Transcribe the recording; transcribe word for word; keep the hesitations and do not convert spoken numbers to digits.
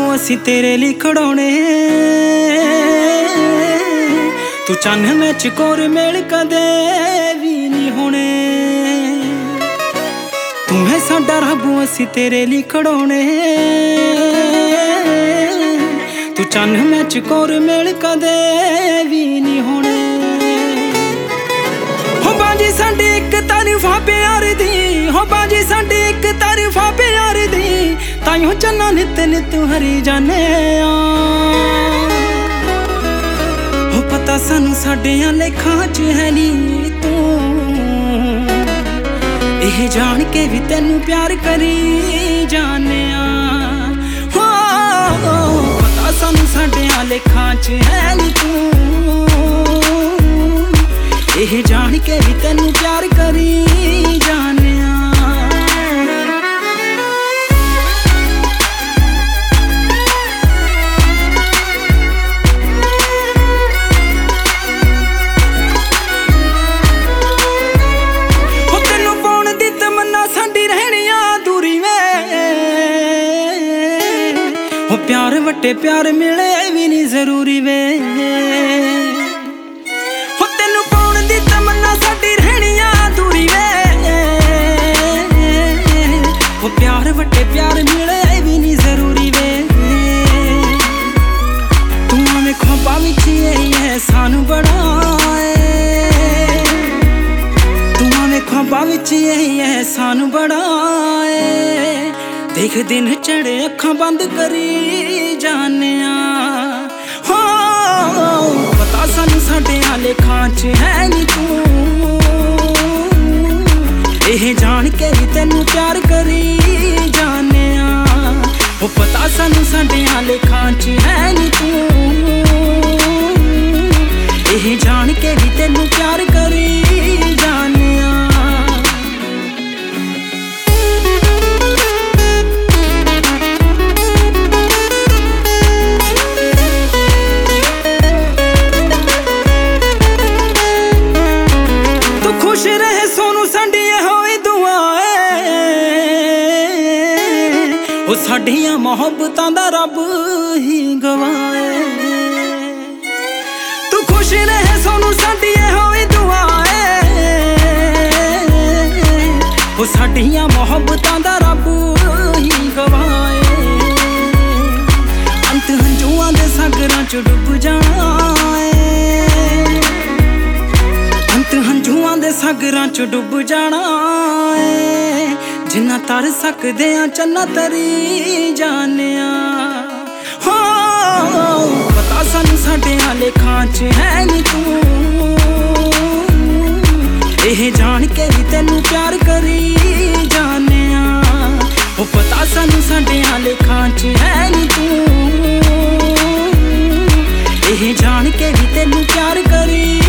ਰੱਬੋਂ ਅਸੀਂ ਤੇਰੇ ਲਈ ਖੜਾਉਣੇ। ਤੂੰ ਚੰਨ ਮੈਂ ਚਕੋਰ ਮੇਲ ਕਦੇ ਵੀ ਨਹੀਂ ਹੋਣੇ। ਤੂੰ ਹੈ ਸਾਡਾ ਰੱਬੋਂ ਅਸੀਂ ਤੇਰੇ ਲਈ ਖੜਾਉਣੇ। ਤੂੰ ਚੰਨ ਮੈਂ ਚਕੋਰ ਮੇਲ ਕਦੇ ਵੀ ਨਹੀਂ ਹੋਣੇ। ਹੋ ਬਾਜੀ ਸਾਡੀ ਇੱਕ ਤਰਫਾ ਪਿਆਰ ਦੀ, ਹੋ ਬਾਜੀ ਸਾਡੀ ਇੱਕ ਤਰਫਾ ਪਿਆਰ ਦੀ, ਤਾਈਓ ਚੰਨਾ ਨਿਤ ਨਿਤ ਹਰੀ ਜਾਨੇ ਆ। ਹੋ ਪਤਾ ਸਾਨੂੰ ਸਾਡਿਆਂ ਲੇਖਾਂ ਚ ਹੈ ਨੀ ਤੂੰ, ਇਹ ਜਾਣ ਕੇ ਵੀ ਤੈਨੂੰ ਪਿਆਰ ਕਰੀ ਜਾਨੇ ਆ। ਹੋ ਪਤਾ ਸਾਨੂੰ ਸਾਡਿਆਂ ਲੇਖਾਂ ਚ ਹੈ ਨੀ ਤੂੰ, ਇਹ ਜਾਣ ਕੇ ਵੀ ਤੈਨੂੰ ਪਿਆਰ ਕਰੀ ਜਾਨੇ ਆ। ਹੋ ਤੈਨੂੰ ਪਾਉਣ ਦੀ ਤਮੰਨਾ ਸਾਡੀ ਰਹਿਣੀ ਆ ਦੂਰੀ ਵੇ। ਹੋ ਪਿਆਰ ਵੱਟੇ ਪਿਆਰ ਮਿਲੇ ਵੀ ਨਹੀਂ ਜ਼ਰੂਰੀ ਵੇ। ਉਹ ਪਿਆਰ ਵੱਡੇ ਪਿਆਰ ਮਿਲੇ ਵੀ ਨਹੀਂ ਜ਼ਰੂਰੀ ਵੇ। ਤੂੰ ਆਵੇਂ ਖੁਆਬਾਂ ਵਿੱਚ ਇਹ ਅਹਿਸਾਨ ਬੜਾ ਏ, ਤੂੰ ਆਵੇਂ ਖੁਆਬਾਂ ਵਿੱਚ ਇਹ ਅਹਿਸਾਨ ਬੜਾ ਏ। ਦੇਖ ਦਿਨ ਚੜੇ ਅੱਖਾਂ ਬੰਦ ਕਰੀ ਜਾਨੇ ਆ। ਹੋ ਪਤਾ ਸਾਨੂੰ ਸਾਡਿਆਂ ਲੇਖਾਂ ਚ ਹੈ ਨੀ ਤੂੰ, ਇਹ ਜਾਣ ਕੇ ਵੀ ਤੈਨੂੰ ਪਿਆਰ ਕਰੀ ਜਾਨੇ ਆ। ਉਹ ਪਤਾ ਸਾਨੂੰ ਸਾਡਿਆਂ ਲੇਖਾਂ ਚ ਹੈ ਨੀ ਤੂੰ, ਇਹ ਜਾਣ ਕੇ ਵੀ ਤੈਨੂੰ ਪਿਆਰ ਕਰੀ ਜਾਨੇ ਆ। ਤੂੰ ਖੁਸ਼ ਰਹੇ ਸੋਨੂੰ ਸਾਡੀ ਉਹ ਸਾਡੀਆਂ ਮੁਹੱਬਤਾਂ ਦਾ ਰੱਬ ਹੀ ਗਵਾਏ। ਤੂੰ ਖੁਸ਼ ਰਹੇ ਸੋਨੂੰ ਸਾਡੀ ਇਹੋ ਹੀ ਦੁਆ ਏ। ਉਹ ਸਾਡੀਆਂ ਮੁਹੱਬਤਾਂ ਦਾ ਰੱਬ ਹੀ ਗਵਾਏ। ਅੰਤ ਹੰਝੂਆਂ ਦੇ ਸਾਗਰਾਂ ਚ ਡੁੱਬ ਜਾਣਾ ਏ, ਅੰਤ ਹੰਝੂਆਂ ਦੇ ਸਾਗਰਾਂ ਚ ਡੁੱਬ ਜਾਣਾ ਏ। ਜਿੰਨਾ ਤਰ ਸਕਦੇ ਆ ਚੰਨਾ ਤਰੀ ਜਾਨੇ ਆ। ਹੋ ਪਤਾ ਸਾਨੂੰ ਸਾਡਿਆਂ ਲੇਖਾਂ ਚ ਹੈ ਨੀ ਤੂੰ, ਇਹ ਜਾਣ ਕੇ ਵੀ ਤੈਨੂੰ ਪਿਆਰ ਕਰੀ ਜਾਨੇ ਆ। ਉਹ ਪਤਾ ਸਾਨੂੰ ਸਾਡਿਆਂ ਲੇਖਾਂ ਚ ਹੈ ਨੀ ਤੂੰ, ਇਹ ਜਾਣ ਕੇ ਵੀ ਤੈਨੂੰ ਪਿਆਰ ਕਰੀ